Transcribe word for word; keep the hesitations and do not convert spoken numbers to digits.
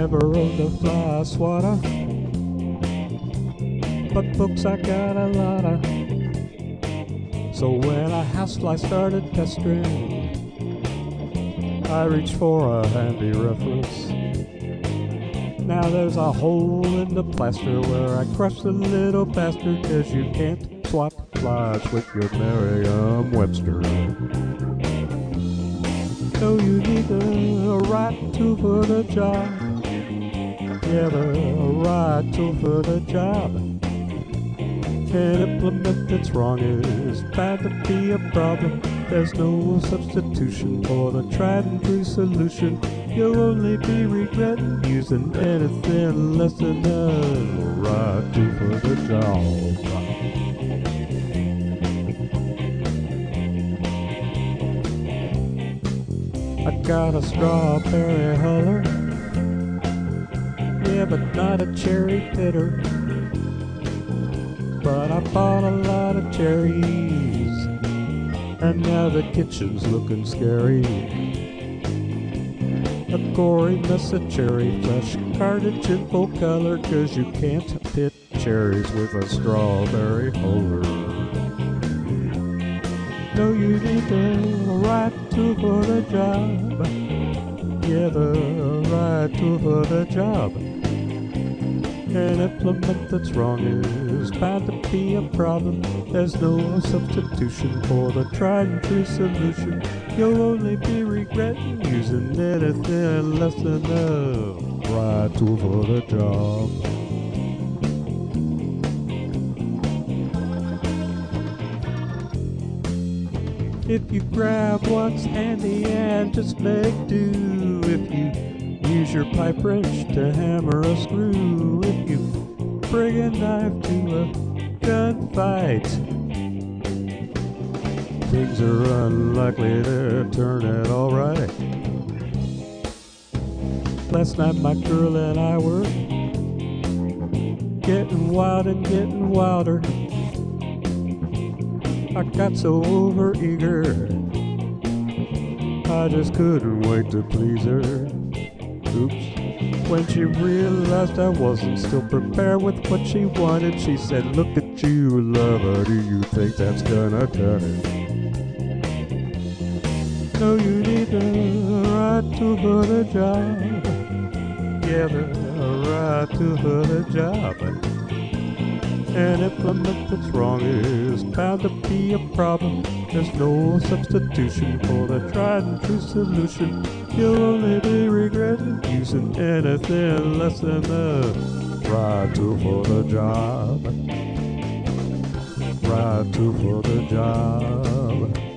never owned a fly swatter, but books I got a lot of. So when a housefly started pestering, I reached for a handy reference. Now there's a hole in the plaster where I crushed the little bastard, 'cause you can't swat flies with your Merriam-Webster. No, you need the right tool for the job. Yeah, the right tool for the job. An implement that's wrong is bound to be a problem. There's no substitution for the tried and true solution. You'll only be regretting using anything less than the right tool for the job. I got a strawberry huller, yeah, but not a cherry pitter. But I bought a lot of cherries, and now the kitchen's looking scary. A gory mess of cherry flesh, cartage in full color, 'cause you can't pit cherries with a strawberry huller. No, you need the right tool for the job. Yeah, the right tool for the job. An implement that's wrong is bound to be a problem. There's no substitution for the tried and true solution. You'll only be regretting using anything less than the right tool for the job. If you grab what's handy and just make do, if you use your pipe wrench to hammer a screw, if you bring a knife to a gunfight, things are unlikely to turn out alright. Last night my girl and I were getting wild and getting wilder. I got so overeager, I just couldn't wait to please her. Oops. When she realized I wasn't still prepared with what she wanted, she said, "Look at you, lover, do you think that's gonna cut it?" No, you need the right tool for the job. Yeah, the right tool for the job. An implement that's wrong is bound to be a problem. There's no substitution for the tried and true solution. You'll only be regretting using anything less than the right tool for the job. Right tool for the job.